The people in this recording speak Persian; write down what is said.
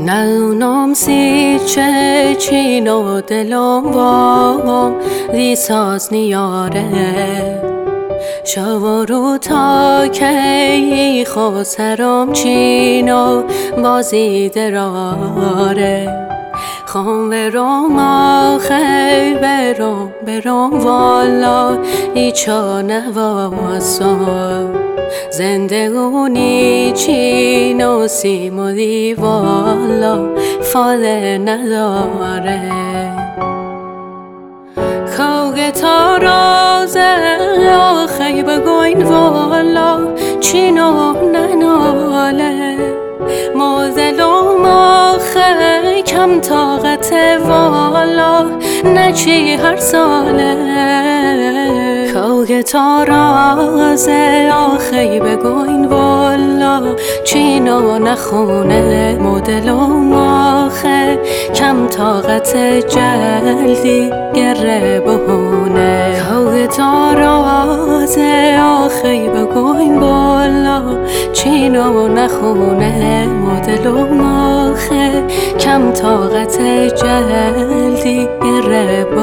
نونم سی چه چینو دلم وام لیساز نیاره شو رو تا کی خو سرم چینو بازی دراره خون برم آخی برم والا ایچا نواسم زندگونی چینو سیمولی والا فاله نداره خوگه تا رازه آخی بگوین والا چینو نناله موزلوم آخی کم طاقت والا نچی هر ساله خوگه تا رازه آخی بگوین والا چینو نخونه مدلوم آخی کم طاقت جلدی گره بهونه خوگه تا رازه آخی بگوین والا چینو نخونه مدلوم آخی کم طاقت جلدی گره بهونه